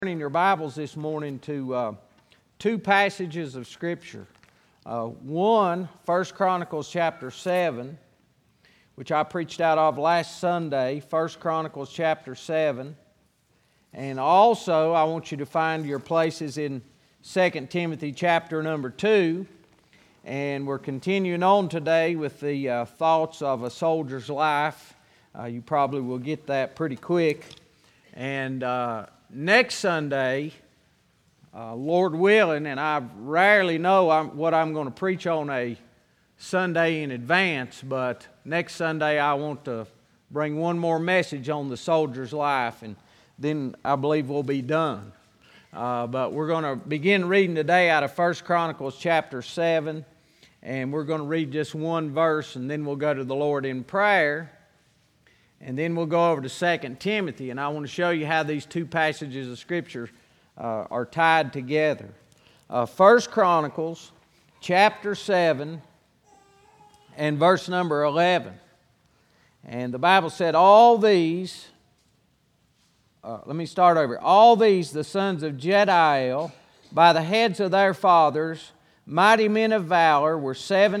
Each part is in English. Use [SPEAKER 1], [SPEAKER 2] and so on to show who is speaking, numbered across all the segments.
[SPEAKER 1] In your Bibles this morning to two passages of Scripture. One, 1 Chronicles chapter 7, which I preached out of last Sunday, 1 Chronicles chapter 7. And also, I want you to find your places in 2 Timothy chapter number 2. And we're continuing on today with the thoughts of a soldier's life. You probably will get that pretty quick. And next Sunday, Lord willing, and I rarely know what I'm going to preach on a Sunday in advance, but next Sunday I want to bring one more message on the soldier's life, and then I believe we'll be done. But we're going to begin reading today out of 1 Chronicles chapter 7, and we're going to read just one verse, and then we'll go to the Lord in prayer. And then we'll go over to 2 Timothy, and I want to show you how these two passages of Scripture are tied together. 1 Chronicles chapter 7 and verse number 11. And the Bible said, all these, let me start over. All these, the sons of Jediel, by the heads of their fathers, mighty men of valor, were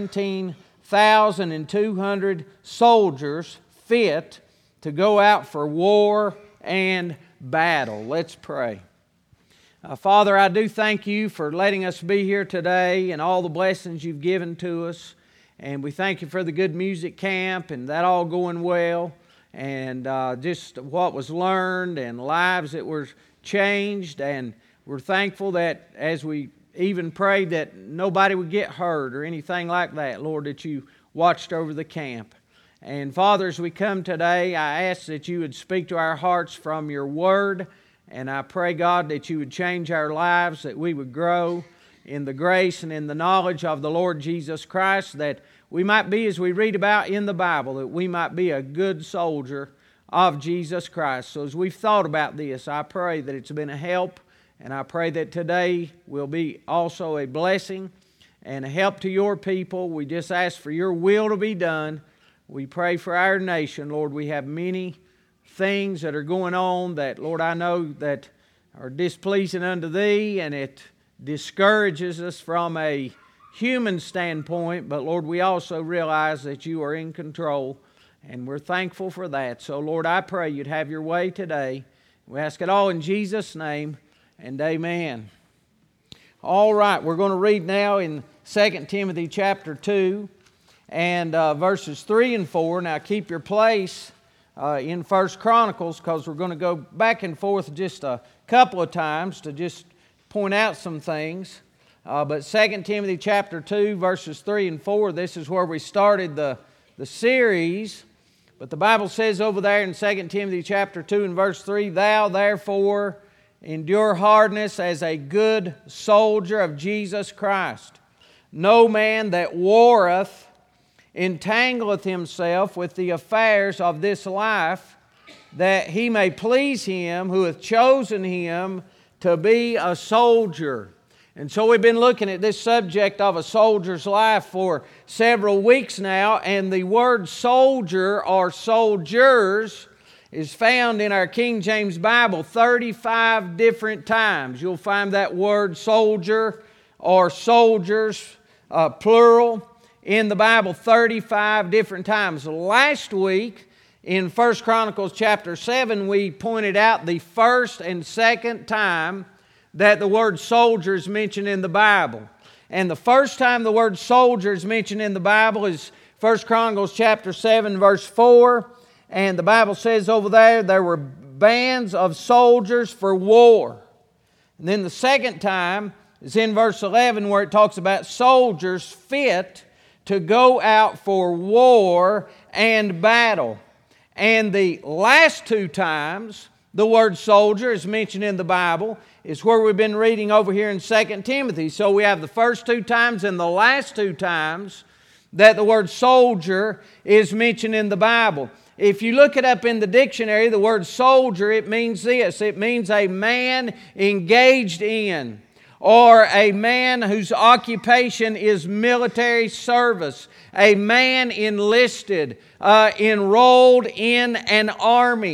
[SPEAKER 1] 17,200 soldiers fit to go out for war and battle. Let's pray. Father, I do thank you for letting us be here today and all the blessings you've given to us. And we thank you for the good music camp and that all going well. And just what was learned and lives that were changed. And we're thankful that as we even prayed that nobody would get hurt or anything like that, Lord, that you watched over the camp. And Father, as we come today, I ask that you would speak to our hearts from your word. And I pray, God, that you would change our lives, that we would grow in the grace and in the knowledge of the Lord Jesus Christ, that we might be, as we read about in the Bible, that we might be a good soldier of Jesus Christ. So as we've thought about this, I pray that it's been a help, and I pray that today will be also a blessing and a help to your people. We just ask for your will to be done. We pray for our nation, Lord. We have many things that are going on that, Lord, I know that are displeasing unto Thee, and it discourages us from a human standpoint. But, Lord, we also realize that you are in control, and we're thankful for that. So, Lord, I pray you'd have your way today. We ask it all in Jesus' name, and amen. All right, we're going to read now in 2 Timothy chapter 2. And verses 3 and 4. Now keep your place in 1 Chronicles, because we're going to go back and forth just a couple of times to just point out some things. But 2 Timothy chapter 2, verses 3 and 4, this is where we started the series. But the Bible says over there in 2 Timothy chapter 2 and verse 3, Thou therefore endure hardness as a good soldier of Jesus Christ. No man that warreth entangleth himself with the affairs of this life, that he may please him who hath chosen him to be a soldier. And so we've been looking at this subject of a soldier's life for several weeks now, and the word soldier or soldiers is found in our King James Bible 35 different times. You'll find that word soldier or soldiers, plural, in the Bible 35 different times. Last week in 1 Chronicles chapter 7, we pointed out the first and second time that the word soldier is mentioned in the Bible. And the first time the word soldier is mentioned in the Bible is 1 Chronicles chapter 7 verse 4. And the Bible says over there were bands of soldiers for war. And then the second time is in verse 11, where it talks about soldiers fit to go out for war and battle. And the last two times the word soldier is mentioned in the Bible is where we've been reading over here in 2 Timothy. So we have the first two times and the last two times that the word soldier is mentioned in the Bible. If you look it up in the dictionary, the word soldier, it means this. It means a man engaged in, or a man whose occupation is military service, a man enlisted, enrolled in an army,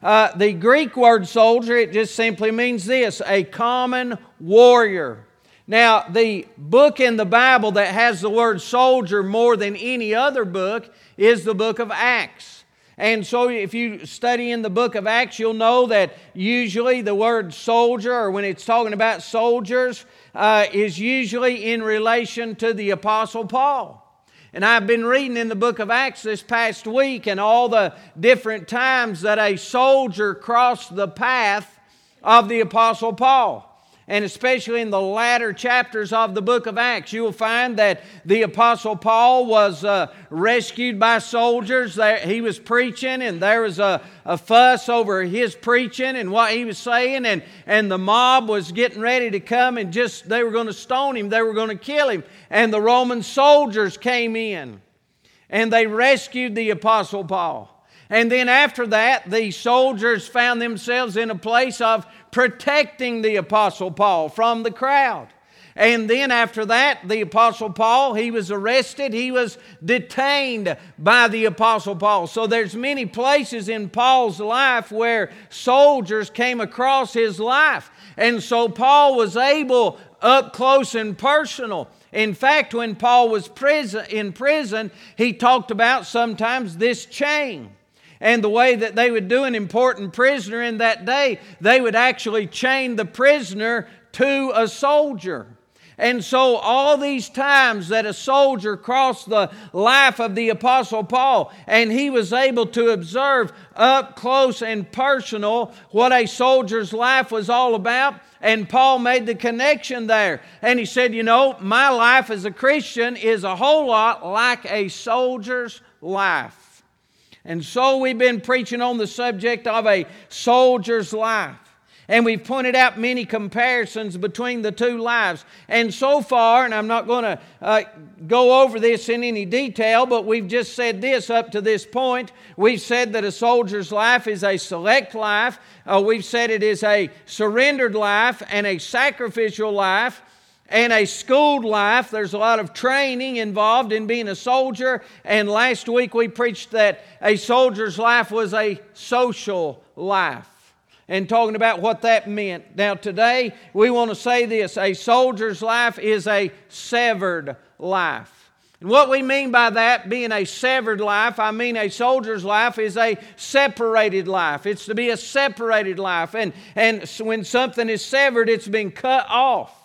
[SPEAKER 1] The Greek word soldier, it just simply means this, a common warrior. Now, the book in the Bible that has the word soldier more than any other book is the book of Acts. And so if you study in the book of Acts, you'll know that usually the word soldier, or when it's talking about soldiers, is usually in relation to the Apostle Paul. And I've been reading in the book of Acts this past week and all the different times that a soldier crossed the path of the Apostle Paul. And especially in the latter chapters of the book of Acts, you will find that the Apostle Paul was rescued by soldiers. He was preaching, and there was a fuss over his preaching and what he was saying. And the mob was getting ready to come and they were going to stone him. They were going to kill him. And the Roman soldiers came in, and they rescued the Apostle Paul. And then after that, the soldiers found themselves in a place of protecting the Apostle Paul from the crowd. And then after that, the Apostle Paul, he was arrested. He was detained by the Apostle Paul. So there's many places in Paul's life where soldiers came across his life. And so Paul was able, up close and personal. In fact, when Paul was in prison, he talked about sometimes this chain. And the way that they would do an important prisoner in that day, they would actually chain the prisoner to a soldier. And so all these times that a soldier crossed the life of the Apostle Paul, and he was able to observe up close and personal what a soldier's life was all about, and Paul made the connection there. And he said, my life as a Christian is a whole lot like a soldier's life. And so we've been preaching on the subject of a soldier's life. And we've pointed out many comparisons between the two lives. And so far, and I'm not going to go over this in any detail, but we've just said this up to this point. We've said that a soldier's life is a select life. We've said it is a surrendered life and a sacrificial life. And a schooled life. There's a lot of training involved in being a soldier. And last week we preached that a soldier's life was a social life. And talking about what that meant. Now today we want to say this. A soldier's life is a severed life. And what we mean by that being a severed life, I mean a soldier's life is a separated life. It's to be a separated life. And when something is severed, it's been cut off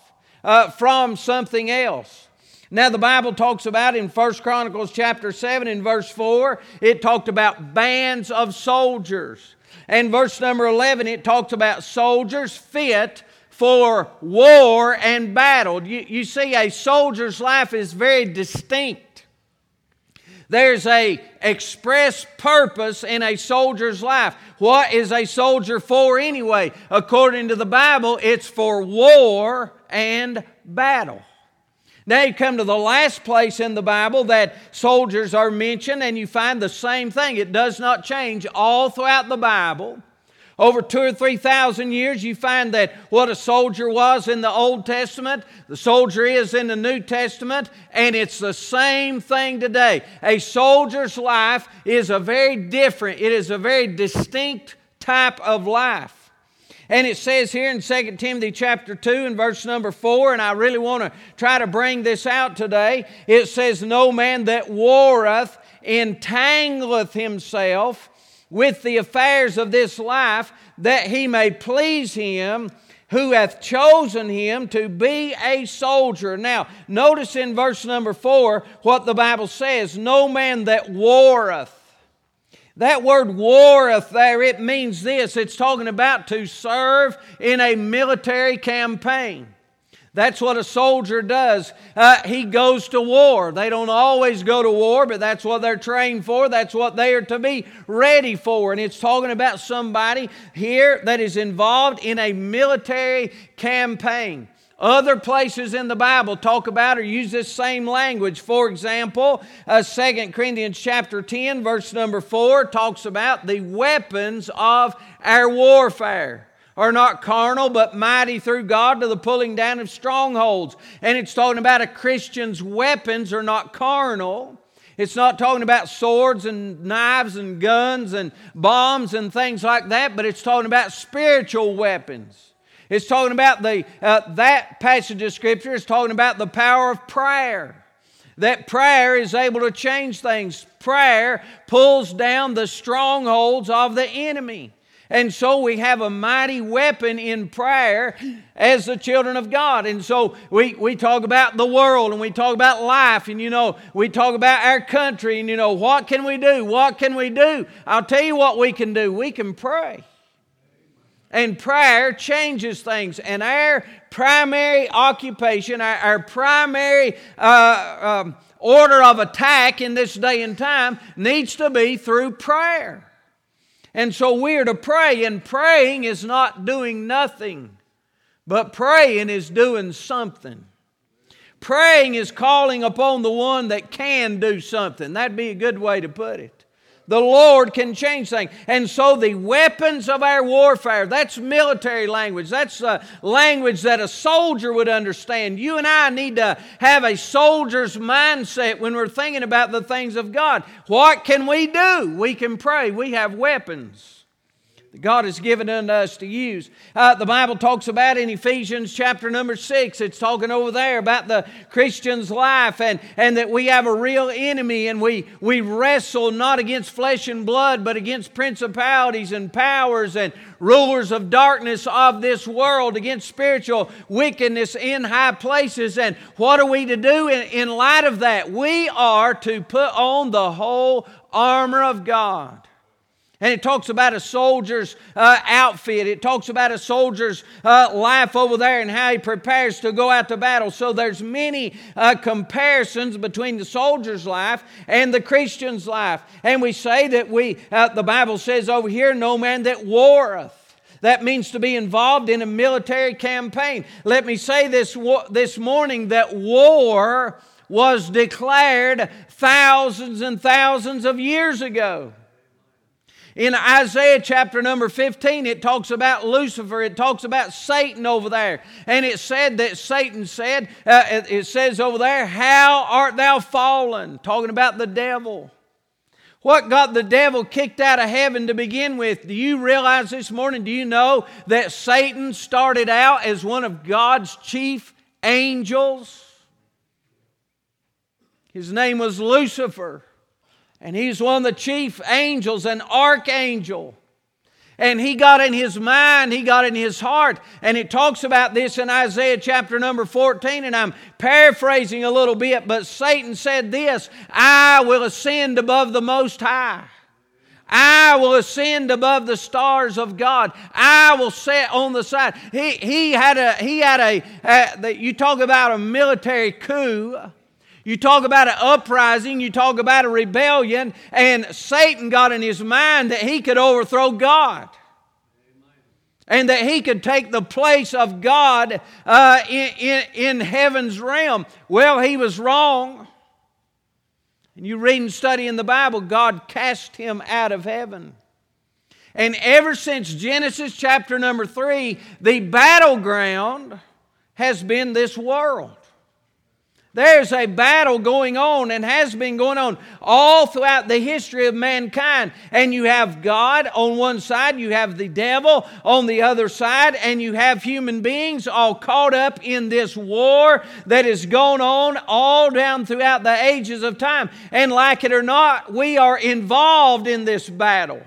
[SPEAKER 1] from something else. Now the Bible talks about in 1 Chronicles chapter 7 and verse 4, it talked about bands of soldiers. And verse number 11, it talks about soldiers fit for war and battle. You see, a soldier's life is very distinct. There's a express purpose in a soldier's life. What is a soldier for anyway? According to the Bible, it's for war and battle. Now you come to the last place in the Bible that soldiers are mentioned, and you find the same thing. It does not change all throughout the Bible. Over 2,000 or 3,000 years, you find that what a soldier was in the Old Testament, the soldier is in the New Testament, and it's the same thing today. A soldier's life is a very different, it is a very distinct type of life. And it says here in 2 Timothy chapter 2 and verse number 4, and I really want to try to bring this out today. It says, "No man that warreth entangleth himself with the affairs of this life, that he may please him who hath chosen him to be a soldier." Now, notice in verse number 4 what the Bible says, "No man that warreth." That word warreth there, it means this. It's talking about to serve in a military campaign. That's what a soldier does. He goes to war. They don't always go to war, but that's what they're trained for. That's what they are to be ready for. And it's talking about somebody here that is involved in a military campaign. Other places in the Bible talk about or use this same language. For example, 2 Corinthians chapter 10, verse number 4 talks about the weapons of our warfare are not carnal, but mighty through God to the pulling down of strongholds. And it's talking about a Christian's weapons are not carnal. It's not talking about swords and knives and guns and bombs and things like that, but it's talking about spiritual weapons. It's talking about that passage of Scripture is talking about the power of prayer. That prayer is able to change things. Prayer pulls down the strongholds of the enemy. And so we have a mighty weapon in prayer as the children of God. And so we talk about the world and we talk about life and, we talk about our country and, what can we do? What can we do? I'll tell you what we can do. We can pray. And prayer changes things. And our primary occupation, our primary order of attack in this day and time needs to be through prayer. And so we're to pray, and praying is not doing nothing, but praying is doing something. Praying is calling upon the one that can do something. That'd be a good way to put it. The Lord can change things. And so the weapons of our warfare, that's military language. That's language that a soldier would understand. You and I need to have a soldier's mindset when we're thinking about the things of God. What can we do? We can pray. We have weapons that God has given unto us to use. The Bible talks about in Ephesians chapter number 6, it's talking over there about the Christian's life and that we have a real enemy and we wrestle not against flesh and blood but against principalities and powers and rulers of darkness of this world, against spiritual wickedness in high places. And what are we to do in light of that? We are to put on the whole armor of God. And it talks about a soldier's outfit. It talks about a soldier's life over there and how he prepares to go out to battle. So there's many comparisons between the soldier's life and the Christian's life. And we say that the Bible says over here, no man that warreth. That means to be involved in a military campaign. Let me say this morning that war was declared thousands and thousands of years ago. In Isaiah chapter number 15, it talks about Lucifer. It talks about Satan over there. And it said that Satan said, it says over there, how art thou fallen? Talking about the devil. What got the devil kicked out of heaven to begin with? Do you realize this morning, do you know that Satan started out as one of God's chief angels? His name was Lucifer. And he's one of the chief angels, an archangel. And he got in his mind, he got in his heart. And it talks about this in Isaiah chapter number 14. And I'm paraphrasing a little bit. But Satan said this, I will ascend above the Most High. I will ascend above the stars of God. I will sit on the side. He had a you talk about a military coup. You talk about an uprising, you talk about a rebellion, and Satan got in his mind that he could overthrow God. And that he could take the place of God in heaven's realm. Well, he was wrong. And you read and study in the Bible, God cast him out of heaven. And ever since Genesis chapter number 3, the battleground has been this world. There's a battle going on and has been going on all throughout the history of mankind. And you have God on one side, you have the devil on the other side, and you have human beings all caught up in this war that has gone on all down throughout the ages of time. And like it or not, we are involved in this battle.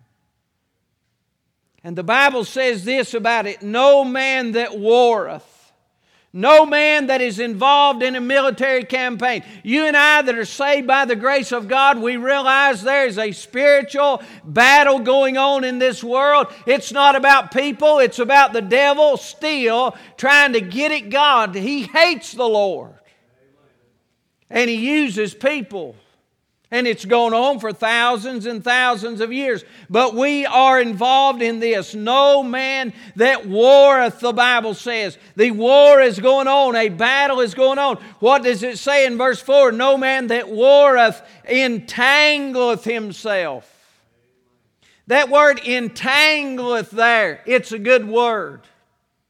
[SPEAKER 1] And the Bible says this about it, no man that warreth. No man that is involved in a military campaign. You and I that are saved by the grace of God, we realize there is a spiritual battle going on in this world. It's not about people. It's about the devil still trying to get at God. He hates the Lord. And he uses people. And it's gone on for thousands and thousands of years. But we are involved in this. No man that warreth, the Bible says. The war is going on. A battle is going on. What does it say in verse 4? No man that warreth entangleth himself. That word entangleth there, it's a good word.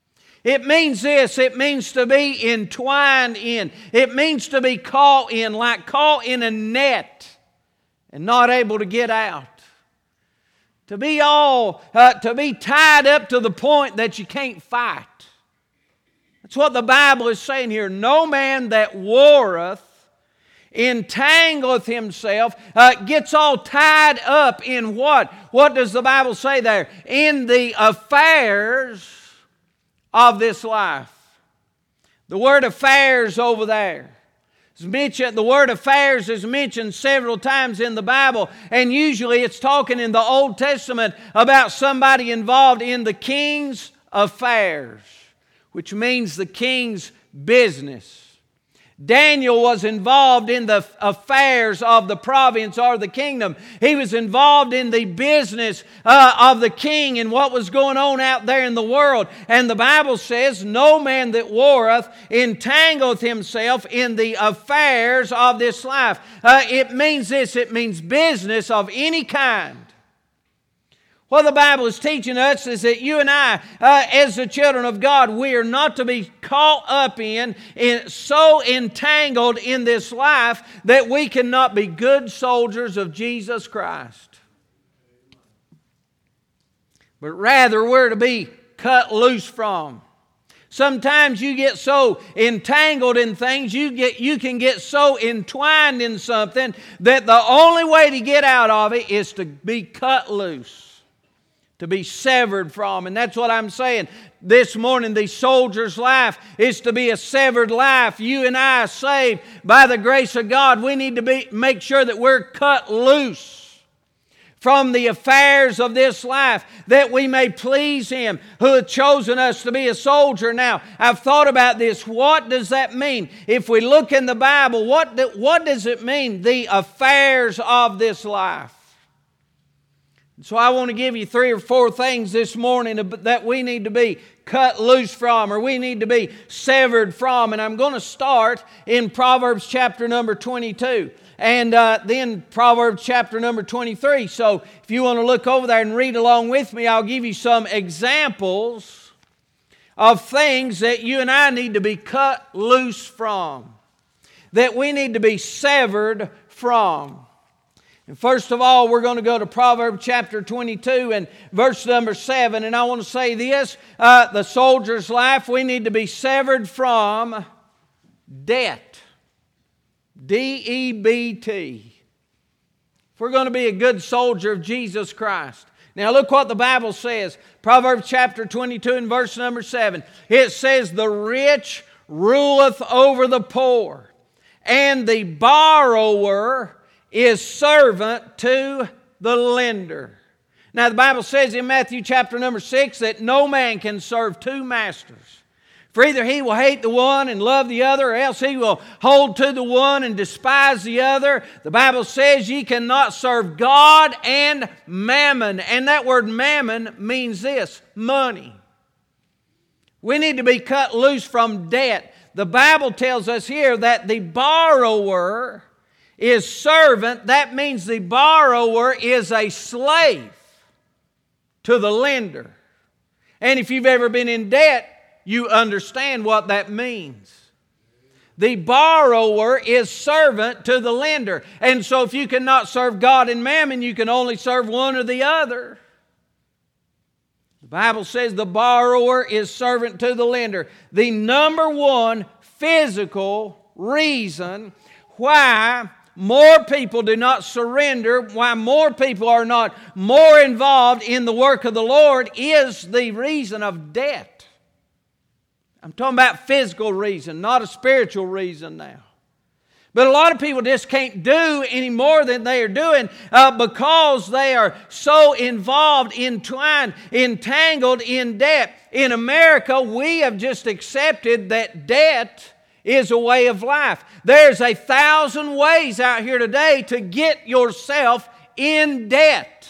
[SPEAKER 1] It means this. It means to be entwined in. It means to be caught in, like caught in a net and not able to get out. To be tied up to the point that you can't fight. That's what the Bible is saying here. No man that warreth entangleth himself, gets all tied up in what? What does the Bible say there? In the affairs of this life. The word affairs over there is mentioned. The word affairs is mentioned several times in the Bible, and usually it's talking in the Old Testament about somebody involved in the king's affairs, which means the king's business. Daniel was involved in the affairs of the province or the kingdom. He was involved in the business of the king and what was going on out there in the world. And the Bible says, no man that warreth entangleth himself in the affairs of this life. It means this. It means business of any kind. What the Bible is teaching us is that you and I, as the children of God, we are not to be caught up in so entangled in this life that we cannot be good soldiers of Jesus Christ. But rather, we're to be cut loose from. Sometimes you get so entangled in things, you can get so entwined in something that the only way to get out of it is to be cut loose. To be severed from. And that's what I'm saying. This morning, the soldier's life is to be a severed life. You and I are saved by the grace of God. We need to make sure that we're cut loose from the affairs of this life, that we may please Him who hath chosen us to be a soldier. Now, I've thought about this. What does that mean? If we look in the Bible, what does it mean? The affairs of this life. So I want to give you 3 or 4 things this morning that we need to be cut loose from, or we need to be severed from. And I'm going to start in Proverbs chapter number 22 and then Proverbs chapter number 23. So if you want to look over there and read along with me, I'll give you some examples of things that you and I need to be cut loose from, that we need to be severed from. And first of all, we're going to go to Proverbs chapter 22 and verse number 7. And I want to say this, the soldier's life, we need to be severed from debt. D-E-B-T. If we're going to be a good soldier of Jesus Christ. Now look what the Bible says. Proverbs chapter 22 and verse number 7. It says, the rich ruleth over the poor, and the borrower is servant to the lender. Now the Bible says in Matthew chapter number 6 that no man can serve 2 masters. For either he will hate the one and love the other, or else he will hold to the one and despise the other. The Bible says ye cannot serve God and mammon. And that word mammon means this, money. We need to be cut loose from debt. The Bible tells us here that the borrower is servant. That means the borrower is a slave to the lender. And if you've ever been in debt, you understand what that means. The borrower is servant to the lender. And so if you cannot serve God and mammon, you can only serve one or the other. The Bible says the borrower is servant to the lender. The number one physical reason why more people do not surrender, why more people are not more involved in the work of the Lord, is the reason of debt. I'm talking about physical reason, not a spiritual reason now. But a lot of people just can't do any more than they are doing because they are so involved, entwined, entangled in debt. In America, we have just accepted that debt is a way of life. There's 1,000 ways out here today to get yourself in debt,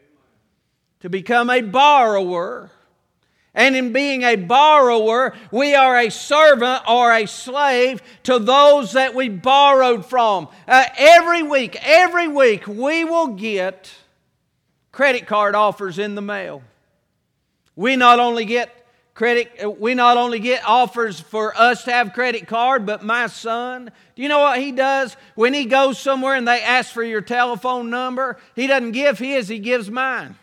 [SPEAKER 1] to become a borrower. And in being a borrower, we are a servant or a slave to those that we borrowed from. Every week, we will get credit card offers in the mail. We not only get We not only get offers for us to have credit card, but my son, do you know what he does? When he goes somewhere and they ask for your telephone number, he doesn't give his, he gives mine.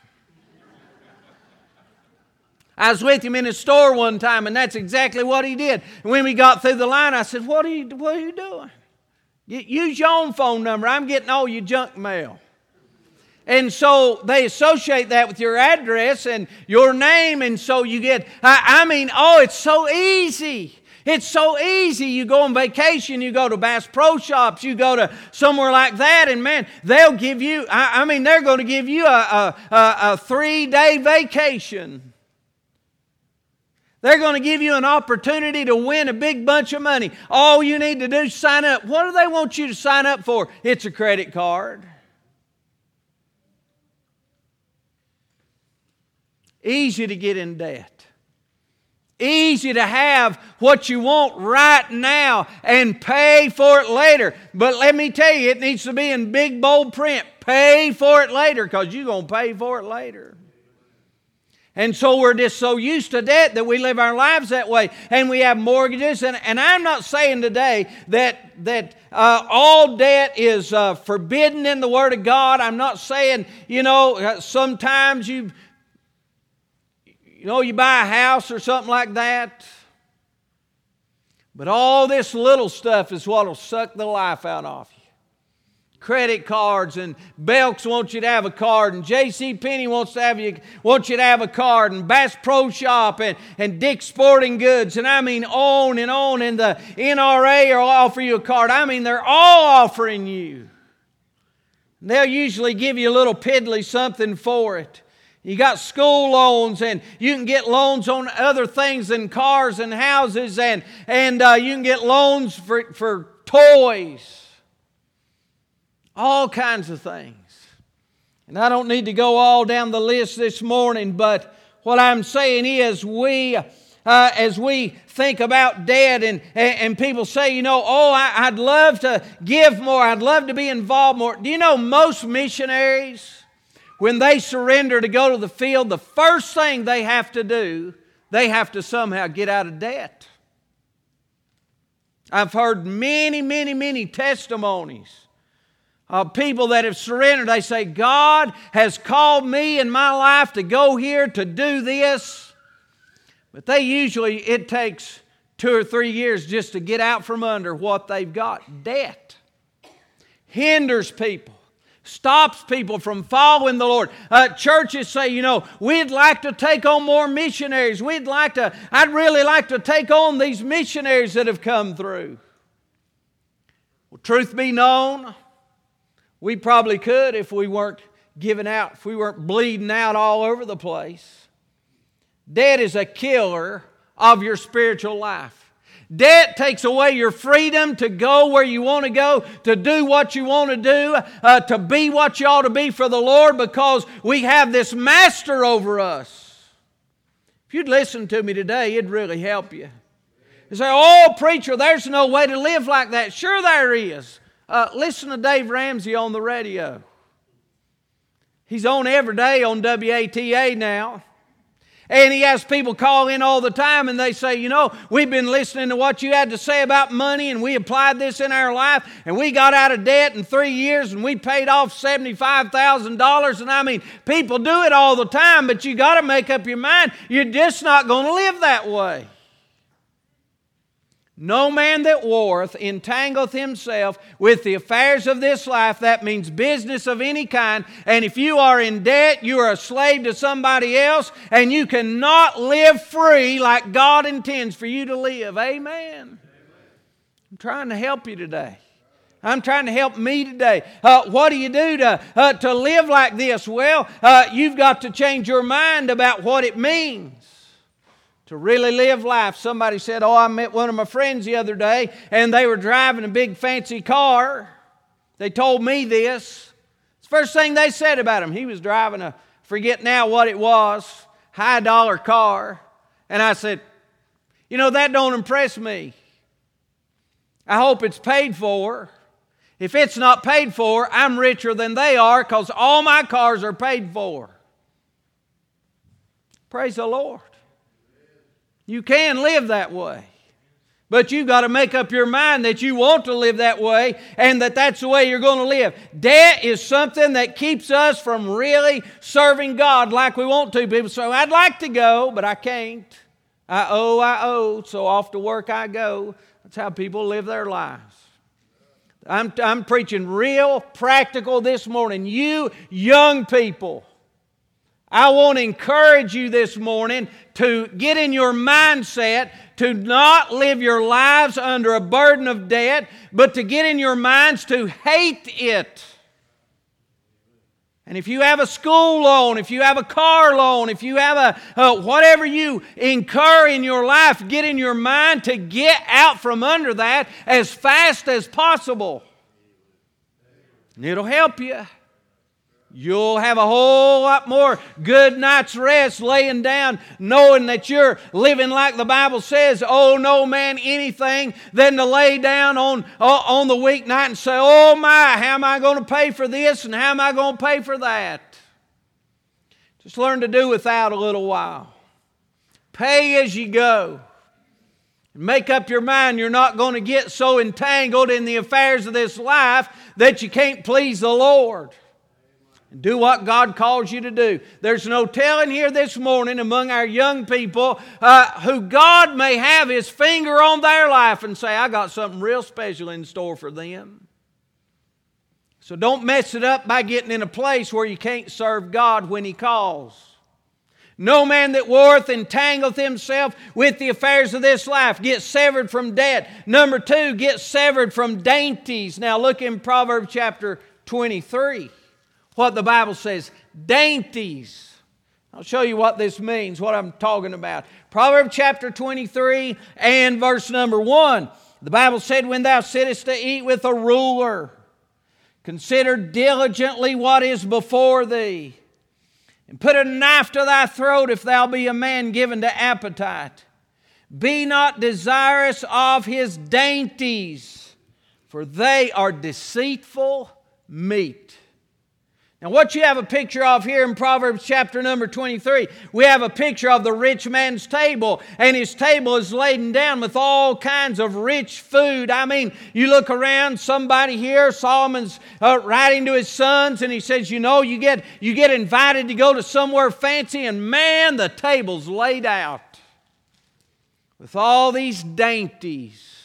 [SPEAKER 1] I was with him in his store one time, and that's exactly what he did. And when we got through the line, I said, what are you doing? Use your own phone number. I'm getting all your junk mail. And so they associate that with your address and your name, and so you get, it's so easy. It's so easy. You go on vacation, you go to Bass Pro Shops, you go to somewhere like that, and man, they'll give you, they're going to give you a 3-day vacation. They're going to give you an opportunity to win a big bunch of money. All you need to do is sign up. What do they want you to sign up for? It's a credit card. Easy to get in debt. Easy to have what you want right now and pay for it later. But let me tell you, it needs to be in big bold print. Pay for it later, because you're going to pay for it later. And so we're just so used to debt that we live our lives that way. And we have mortgages. And I'm not saying today that all debt is forbidden in the Word of God. I'm not saying, sometimes you buy a house or something like that. But all this little stuff is what will suck the life out of you. Credit cards, and Belks wants you to have a card, and JCPenney wants you to have a card, and Bass Pro Shop, and Dick's Sporting Goods, and on and on, and the NRA will offer you a card. They're all offering you. They'll usually give you a little piddly something for it. You got school loans, and you can get loans on other things than cars and houses, and you can get loans for toys. All kinds of things. And I don't need to go all down the list this morning, but what I'm saying is as we think about debt and people say, I'd love to give more, I'd love to be involved more. Do you know most missionaries, when they surrender to go to the field, the first thing they have to do, they have to somehow get out of debt. I've heard many, many, many testimonies of people that have surrendered. They say, God has called me in my life to go here to do this. But it takes 2 or 3 years just to get out from under what they've got. Debt hinders people, stops people from following the Lord. Churches say, we'd like to take on more missionaries. I'd really like to take on these missionaries that have come through. Well, truth be known, we probably could if we weren't giving out, if we weren't bleeding out all over the place. Debt is a killer of your spiritual life. Debt takes away your freedom to go where you want to go, to do what you want to do, to be what you ought to be for the Lord, because we have this master over us. If you'd listen to me today, it'd really help you. You say, preacher, there's no way to live like that. Sure there is. Listen to Dave Ramsey on the radio. He's on every day on WATA now. And he has people call in all the time and they say, we've been listening to what you had to say about money, and we applied this in our life, and we got out of debt in 3 years, and we paid off $75,000. And people do it all the time, but you got to make up your mind. You're just not going to live that way. No man that warreth entangleth himself with the affairs of this life. That means business of any kind. And if you are in debt, you are a slave to somebody else, and you cannot live free like God intends for you to live. Amen. I'm trying to help you today. I'm trying to help me today. What do you do to live like this? Well, you've got to change your mind about what it means to really live life. Somebody said, I met one of my friends the other day, and they were driving a big fancy car. They told me this. It's the first thing they said about him. He was driving forget now what it was, high dollar car. And I said, that don't impress me. I hope it's paid for. If it's not paid for, I'm richer than they are, because all my cars are paid for. Praise the Lord. You can live that way. But you've got to make up your mind that you want to live that way and that that's the way you're going to live. Debt is something that keeps us from really serving God like we want to. People say, I'd like to go, but I can't. I owe, so off to work I go. That's how people live their lives. I'm preaching real practical this morning. You young people, I want to encourage you this morning to get in your mindset to not live your lives under a burden of debt, but to get in your minds to hate it. And if you have a school loan, if you have a car loan, if you have whatever you incur in your life, get in your mind to get out from under that as fast as possible. And it'll help you. You'll have a whole lot more good night's rest laying down knowing that you're living like the Bible says, owe no man anything, than to lay down on the weeknight and say, oh my, how am I going to pay for this and how am I going to pay for that? Just learn to do without a little while. Pay as you go. Make up your mind you're not going to get so entangled in the affairs of this life that you can't please the Lord. Do what God calls you to do. There's no telling here this morning among our young people who God may have His finger on their life and say, I got something real special in store for them. So don't mess it up by getting in a place where you can't serve God when He calls. No man that warreth entangleth himself with the affairs of this life. Get severed from debt. Number 2, get severed from dainties. Now look in Proverbs chapter 23. What the Bible says, dainties. I'll show you what this means, what I'm talking about. Proverbs chapter 23 and verse number 1. The Bible said, when thou sittest to eat with a ruler, consider diligently what is before thee, and put a knife to thy throat if thou be a man given to appetite. Be not desirous of his dainties, for they are deceitful meat. Now what you have a picture of here in Proverbs chapter number 23, we have a picture of the rich man's table, and his table is laden down with all kinds of rich food. I mean, you look around, somebody here, Solomon's writing to his sons, and he says, you get invited to go to somewhere fancy, and man, the table's laid out with all these dainties,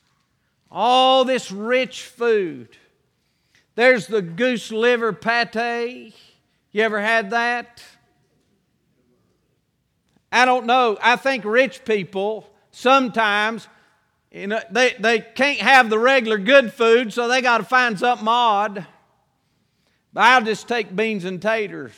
[SPEAKER 1] all this rich food. There's the goose liver pate. You ever had that? I don't know. I think rich people sometimes, they can't have the regular good food, so they got to find something odd. But I'll just take beans and taters.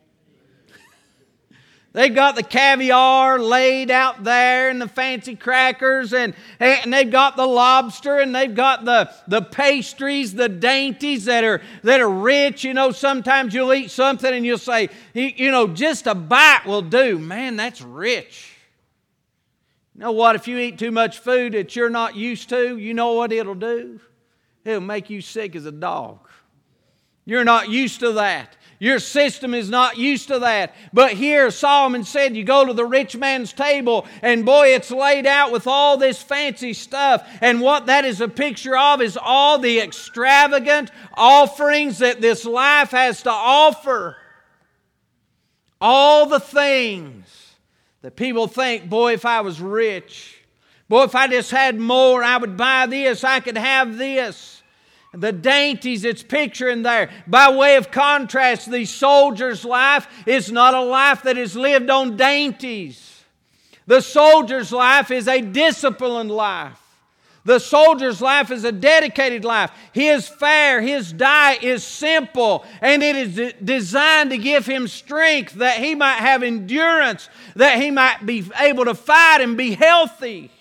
[SPEAKER 1] They've got the caviar laid out there and the fancy crackers and they've got the lobster and they've got the pastries, the dainties that are rich. Sometimes you'll eat something and you'll say, just a bite will do. Man, that's rich. You know what? If you eat too much food that you're not used to, you know what it'll do? It'll make you sick as a dog. You're not used to that. Your system is not used to that. But here Solomon said you go to the rich man's table and boy, it's laid out with all this fancy stuff. And what that is a picture of is all the extravagant offerings that this life has to offer. All the things that people think, boy, if I was rich, boy, if I just had more, I would buy this, I could have this. The dainties it's picturing there. By way of contrast, the soldier's life is not a life that is lived on dainties. The soldier's life is a disciplined life. The soldier's life is a dedicated life. His fare, his diet is simple, and it is designed to give him strength, that he might have endurance, that he might be able to fight and be healthy.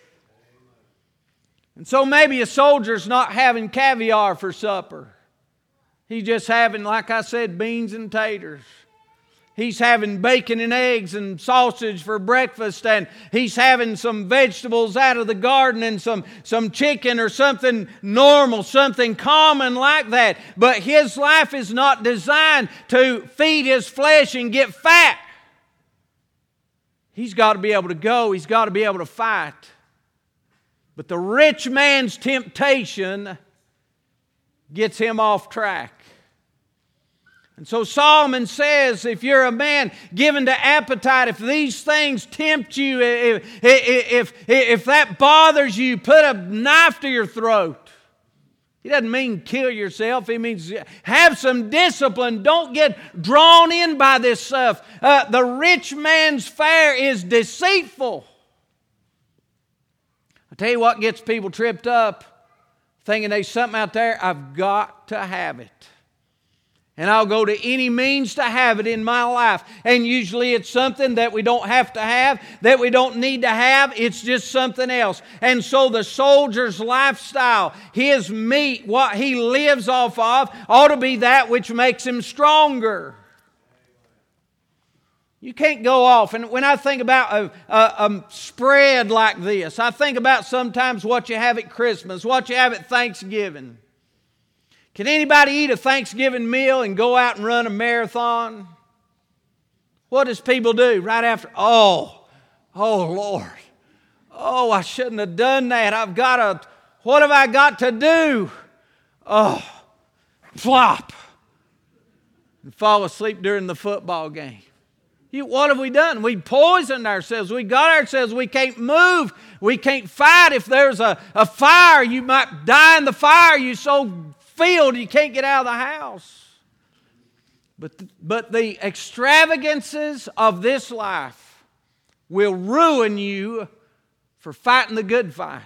[SPEAKER 1] And so maybe a soldier's not having caviar for supper. He's just having, like I said, beans and taters. He's having bacon and eggs and sausage for breakfast, and he's having some vegetables out of the garden and some chicken or something normal, something common like that. But his life is not designed to feed his flesh and get fat. he's got to be able to go. He's got to be able to fight. But the rich man's temptation gets him off track. And so Solomon says, if you're a man given to appetite, if these things tempt you, if that bothers you, put a knife to your throat. He doesn't mean kill yourself. He means have some discipline. Don't get drawn in by this stuff. The rich man's fare is deceitful. I tell you what gets people tripped up, thinking there's something out there, I've got to have it. And I'll go to any means to have it in my life. And usually it's something that we don't have to have, that we don't need to have. It's just something else. And so the soldier's lifestyle, his meat, what he lives off of, ought to be that which makes him stronger. You can't go off. And when I think about a spread like this, I think about sometimes what you have at Christmas, what you have at Thanksgiving. Can anybody eat a Thanksgiving meal and go out and run a marathon? What does people do right after? Oh Lord. Oh, I shouldn't have done that. What have I got to do? Oh, flop. And fall asleep during the football game. What have we done? We poisoned ourselves. We got ourselves. We can't move. We can't fight. If there's a fire, you might die in the fire. You're so filled you can't get out of the house. But the extravagances of this life will ruin you for fighting the good fight.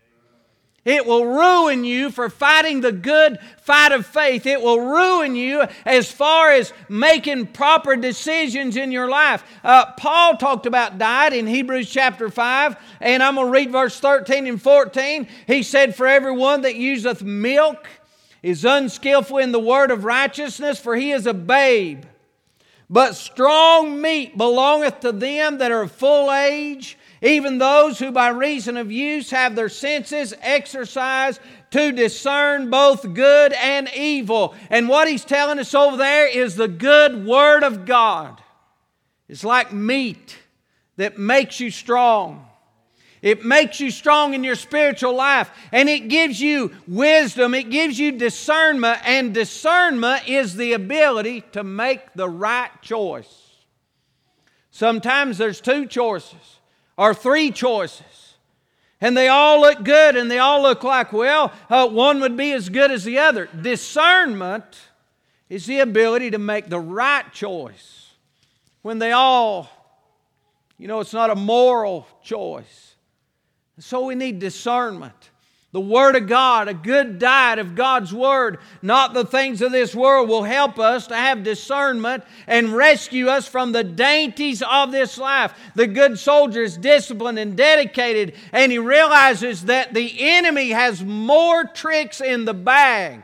[SPEAKER 1] It will ruin you for fighting the good fight of faith. It will ruin you as far as making proper decisions in your life. Paul talked about diet in Hebrews chapter 5, and I'm going to read verse 13 and 14. He said, "For everyone that useth milk is unskillful in the word of righteousness, for he is a babe. But strong meat belongeth to them that are of full age, even those who by reason of use have their senses exercised to discern both good and evil." And what he's telling us over there is the good Word of God. It's like meat that makes you strong. It makes you strong in your spiritual life. And it gives you wisdom. It gives you discernment. And discernment is the ability to make the right choice. Sometimes there's two choices or three choices. And they all look good and they all look like, one would be as good as the other. Discernment is the ability to make the right choice. When they all, it's not a moral choice. So we need discernment. The Word of God, a good diet of God's Word, not the things of this world, will help us to have discernment and rescue us from the dainties of this life. The good soldier is disciplined and dedicated, and he realizes that the enemy has more tricks in the bag.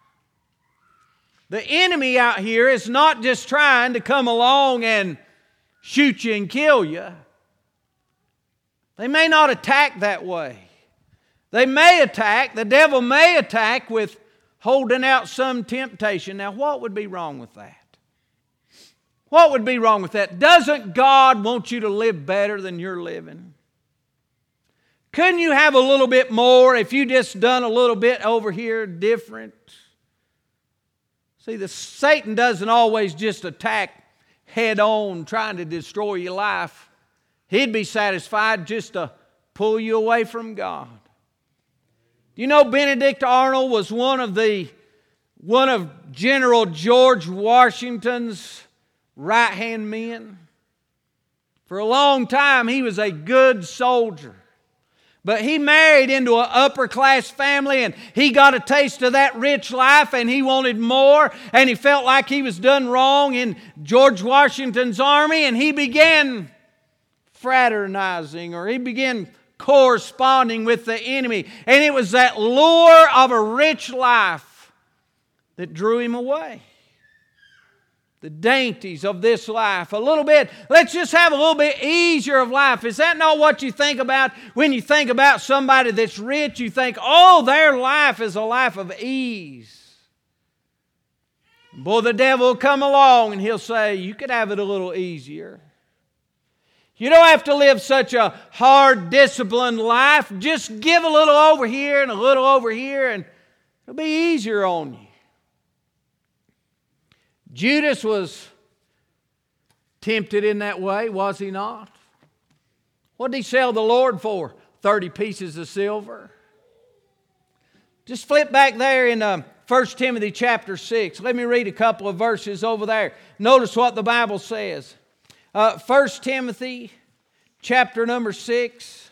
[SPEAKER 1] The enemy out here is not just trying to come along and shoot you and kill you. They may not attack that way. They may attack, the devil may attack with holding out some temptation. Now, what would be wrong with that? What would be wrong with that? Doesn't God want you to live better than you're living? Couldn't you have a little bit more if you just done a little bit over here different? See, Satan doesn't always just attack head on trying to destroy your life. He'd be satisfied just to pull you away from God. You know, Benedict Arnold was one of General George Washington's right-hand men. For a long time, he was a good soldier. But he married into an upper-class family, and he got a taste of that rich life, and he wanted more, and he felt like he was done wrong in George Washington's army, and he began fraternizing, or he began corresponding with the enemy. And it was that lure of a rich life that drew him away. The dainties of this life. A little bit, let's just have a little bit easier of life. Is that not what you think about when you think about somebody that's rich? You think, their life is a life of ease. Boy, the devil will come along and he'll say, you could have it a little easier. You don't have to live such a hard, disciplined life. Just give a little over here and a little over here, and it'll be easier on you. Judas was tempted in that way, was he not? What did he sell the Lord for? 30 pieces of silver. Just flip back there in 1 Timothy chapter 6. Let me read a couple of verses over there. Notice what the Bible says. 1 Timothy chapter number 6.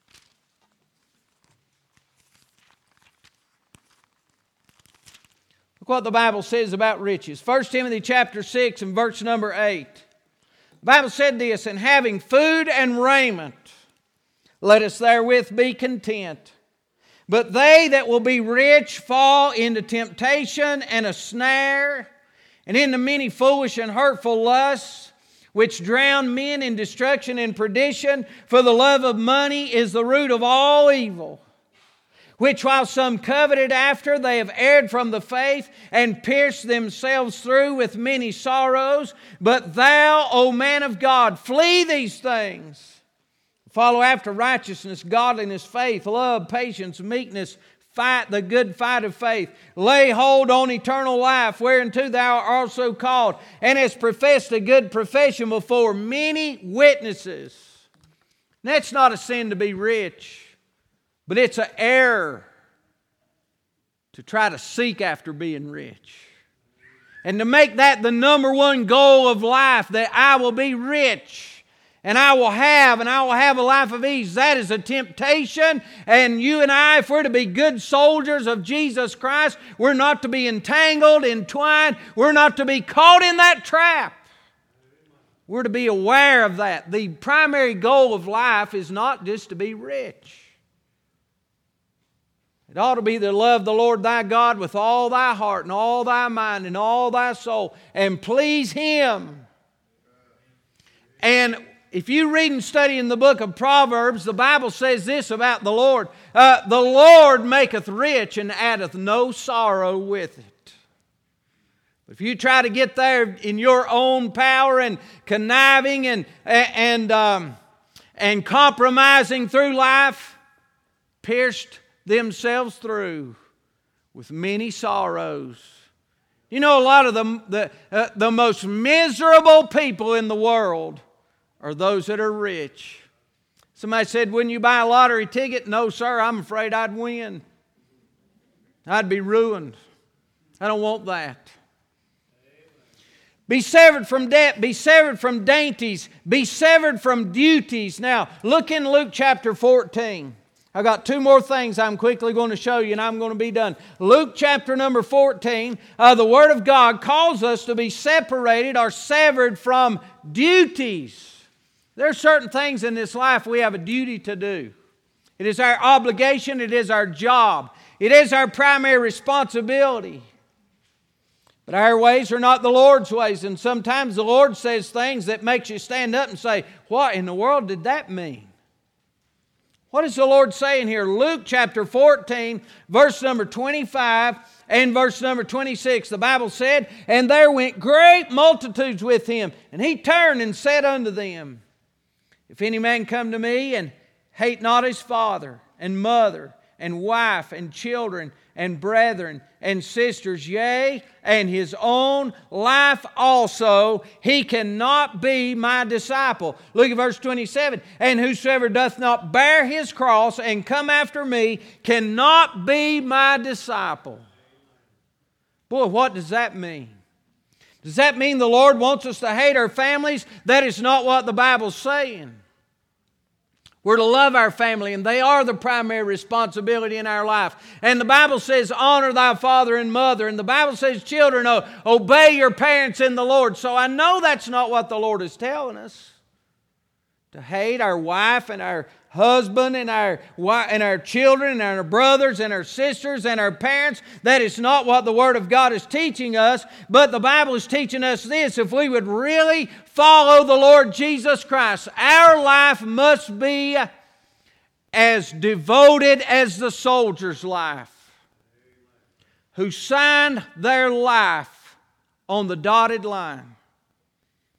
[SPEAKER 1] Look what the Bible says about riches. 1 Timothy chapter 6 and verse number 8. The Bible said this, "And having food and raiment, let us therewith be content. But they that will be rich fall into temptation and a snare, and into many foolish and hurtful lusts, which drown men in destruction and perdition. For the love of money is the root of all evil. Which while some coveted after, they have erred from the faith, and pierced themselves through with many sorrows. But thou, O man of God, flee these things. Follow after righteousness, godliness, faith, love, patience, meekness. Fight the good fight of faith. Lay hold on eternal life, whereunto thou art also called, and hast professed a good profession before many witnesses." Now, it's not a sin to be rich, but it's an error to try to seek after being rich. And to make that the number one goal of life, that I will be rich. And I will have a life of ease. That is a temptation. And you and I, if we're to be good soldiers of Jesus Christ, we're not to be entangled, entwined. We're not to be caught in that trap. We're to be aware of that. The primary goal of life is not just to be rich. It ought to be to love the Lord thy God with all thy heart and all thy mind and all thy soul, and please Him. And if you read and study in the book of Proverbs, the Bible says this about the Lord. The Lord maketh rich and addeth no sorrow with it. If you try to get there in your own power and conniving and compromising through life, pierced themselves through with many sorrows. You know, a lot of the most miserable people in the world are those that are rich. Somebody said, "Wouldn't you buy a lottery ticket?" No, sir, I'm afraid I'd win. I'd be ruined. I don't want that. Be severed from debt, be severed from dainties, be severed from duties. Now, look in Luke chapter 14. I've got two more things I'm quickly going to show you, and I'm going to be done. Luke chapter number 14, the Word of God calls us to be separated or severed from duties. There are certain things in this life we have a duty to do. It is our obligation. It is our job. It is our primary responsibility. But our ways are not the Lord's ways. And sometimes the Lord says things that makes you stand up and say, "What in the world did that mean?" What is the Lord saying here? Luke chapter 14, verse number 25 and verse number 26. The Bible said, "And there went great multitudes with him. And he turned and said unto them, If any man come to me and hate not his father and mother and wife and children and brethren and sisters, yea, and his own life also, he cannot be my disciple." Look at verse 27. "And whosoever doth not bear his cross and come after me cannot be my disciple." Boy, what does that mean? Does that mean the Lord wants us to hate our families? That is not what the Bible's saying. We're to love our family, and they are the primary responsibility in our life. And the Bible says, "Honor thy father and mother." And the Bible says, "Children, obey your parents in the Lord." So I know that's not what the Lord is telling us. To hate our wife and our husband and our children and our brothers and our sisters and our parents. That is not what the Word of God is teaching us. But the Bible is teaching us this: if we would really follow the Lord Jesus Christ, our life must be as devoted as the soldier's life, who signed their life on the dotted line.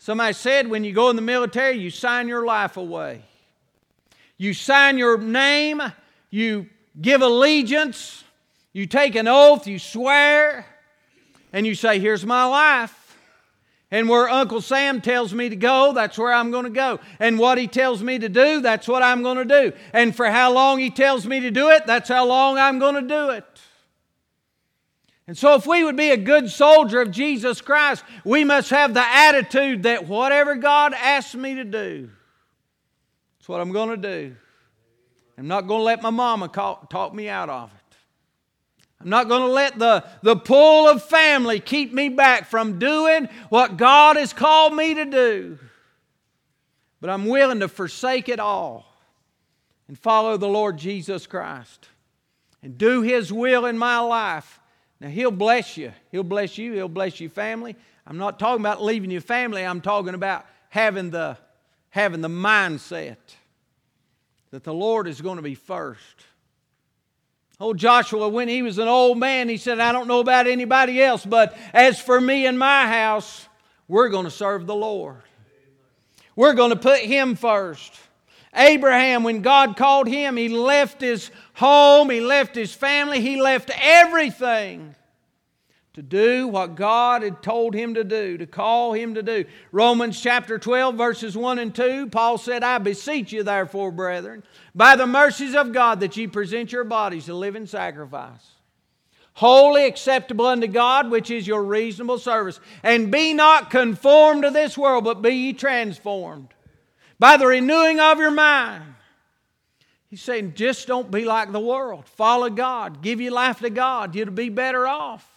[SPEAKER 1] Somebody said when you go in the military, you sign your life away. You sign your name, you give allegiance, you take an oath, you swear, and you say, here's my life. And where Uncle Sam tells me to go, that's where I'm going to go. And what he tells me to do, that's what I'm going to do. And for how long he tells me to do it, that's how long I'm going to do it. And so if we would be a good soldier of Jesus Christ, we must have the attitude that whatever God asks me to do, that's what I'm going to do. I'm not going to let my mama talk me out of it. I'm not going to let the pull of family keep me back from doing what God has called me to do. But I'm willing to forsake it all and follow the Lord Jesus Christ and do His will in my life. Now, He'll bless you. He'll bless you. He'll bless your family. I'm not talking about leaving your family. I'm talking about having the mindset that the Lord is going to be first. Old Joshua, when he was an old man, he said, I don't know about anybody else, but as for me and my house, we're going to serve the Lord. We're going to put Him first. Abraham, when God called him, he left his home, he left his family, he left everything to do what God had told him to do, to call him to do. Romans chapter 12, verses 1 and 2, Paul said, I beseech you therefore, brethren, by the mercies of God, that ye present your bodies a living sacrifice, holy, acceptable unto God, which is your reasonable service. And be not conformed to this world, but be ye transformed by the renewing of your mind. He's saying, just don't be like the world. Follow God. Give your life to God. You'll be better off.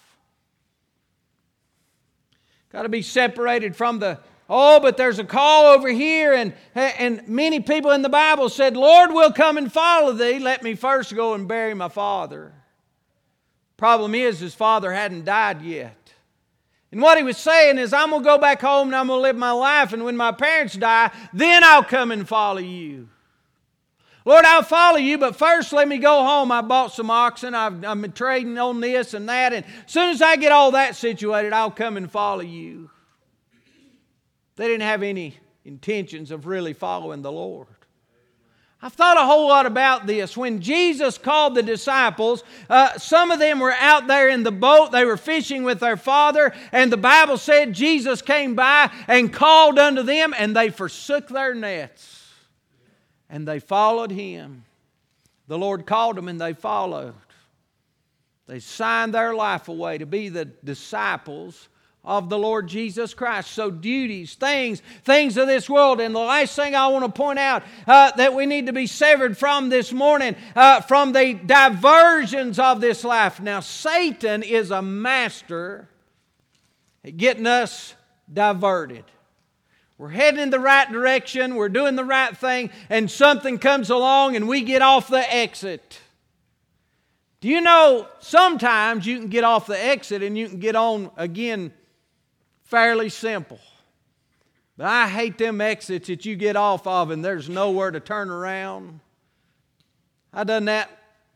[SPEAKER 1] Got to be separated from but there's a call over here, and many people in the Bible said, Lord, we'll come and follow thee. Let me first go and bury my father. Problem is, his father hadn't died yet. And what he was saying is, I'm going to go back home and I'm going to live my life, and when my parents die, then I'll come and follow you. Lord, I'll follow you, but first let me go home. I bought some oxen. I'm been trading on this and that. And as soon as I get all that situated, I'll come and follow you. They didn't have any intentions of really following the Lord. I've thought a whole lot about this. When Jesus called the disciples, some of them were out there in the boat. They were fishing with their father. And the Bible said Jesus came by and called unto them, and they forsook their nets. And they followed Him. The Lord called them and they followed. They signed their life away to be the disciples of the Lord Jesus Christ. So duties, things of this world. And the last thing I want to point out that we need to be severed from this morning, from the diversions of this life. Now, Satan is a master at getting us diverted. We're heading in the right direction, we're doing the right thing, and something comes along and we get off the exit. Do you know, sometimes you can get off the exit and you can get on again fairly simple. But I hate them exits that you get off of and there's nowhere to turn around. I done that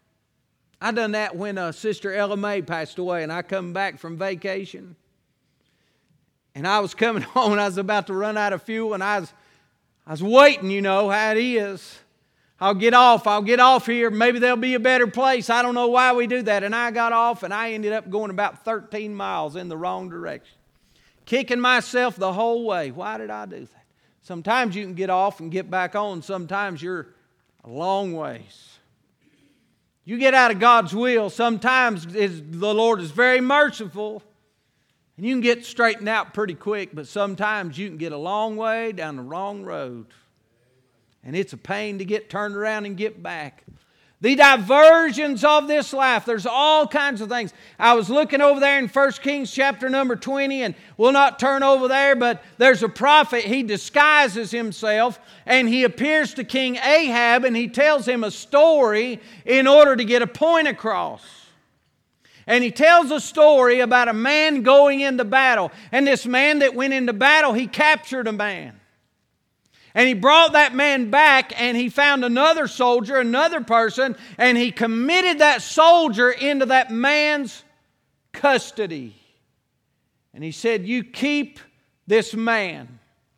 [SPEAKER 1] when Sister Ella Mae passed away, and I come back from vacation. And I was coming home and I was about to run out of fuel, and I was waiting, you know how it is. I'll get off here. Maybe there'll be a better place. I don't know why we do that. And I got off and I ended up going about 13 miles in the wrong direction. Kicking myself the whole way. Why did I do that? Sometimes you can get off and get back on. Sometimes you're a long ways. You get out of God's will. Sometimes the Lord is very merciful. And you can get straightened out pretty quick, but sometimes you can get a long way down the wrong road. And it's a pain to get turned around and get back. The diversions of this life, there's all kinds of things. I was looking over there in 1 Kings chapter number 20, and we'll not turn over there, but there's a prophet. He disguises himself, and he appears to King Ahab, and he tells him a story in order to get a point across. And he tells a story about a man going into battle. And this man that went into battle, he captured a man. And he brought that man back, and he found another soldier, another person, and he committed that soldier into that man's custody. And he said, you keep this man.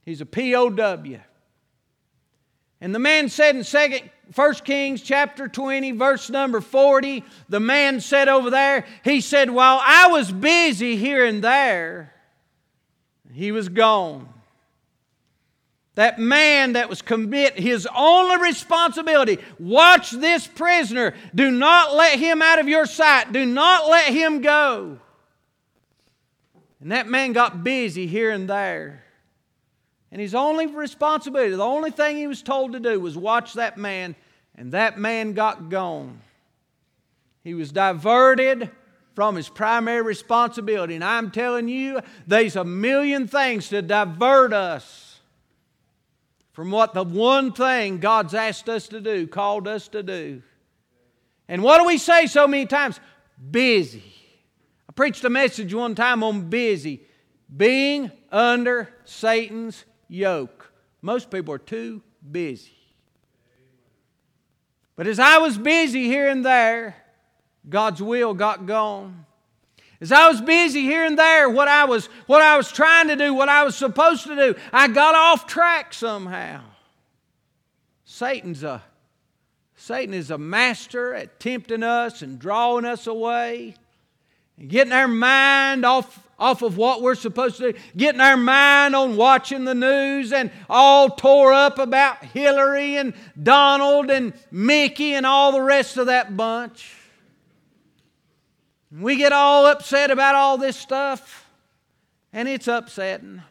[SPEAKER 1] He's a POW. And the man said in 1 Kings chapter 20, verse number 40, the man said over there, he said, while I was busy here and there, he was gone. That man that was commit his only responsibility, watch this prisoner. Do not let him out of your sight. Do not let him go. And that man got busy here and there. And his only responsibility, the only thing he was told to do was watch that man, and that man got gone. He was diverted from his primary responsibility. And I'm telling you, there's a million things to divert us from what the one thing God's asked us to do, called us to do. And what do we say so many times? Busy. I preached a message one time on busy. Being under Satan's yoke. Most people are too busy. But as I was busy here and there, God's will got gone. As I was busy here and there, what I was trying to do, what I was supposed to do, I got off track somehow. Satan is a master at tempting us and drawing us away and getting our mind off of what we're supposed to do, getting our mind on watching the news and all tore up about Hillary and Donald and Mickey and all the rest of that bunch. We get all upset about all this stuff, and it's upsetting.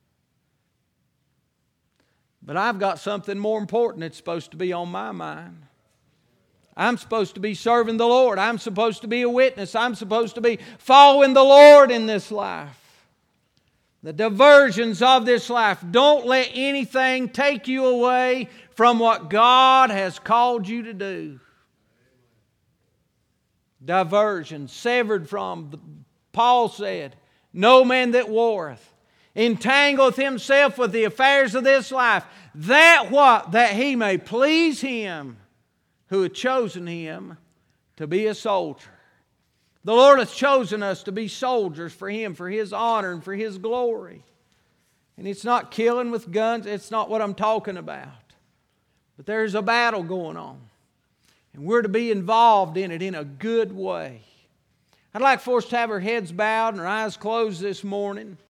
[SPEAKER 1] But I've got something more important that's supposed to be on my mind. I'm supposed to be serving the Lord. I'm supposed to be a witness. I'm supposed to be following the Lord in this life. The diversions of this life. Don't let anything take you away from what God has called you to do. Diversion, severed from, Paul said, no man that warreth entangleth himself with the affairs of this life, that he may please him who hath chosen him to be a soldier. The Lord hath chosen us to be soldiers for Him, for His honor and for His glory. And it's not killing with guns, it's not what I'm talking about. But there's a battle going on. And we're to be involved in it in a good way. I'd like for us to have our heads bowed and our eyes closed this morning.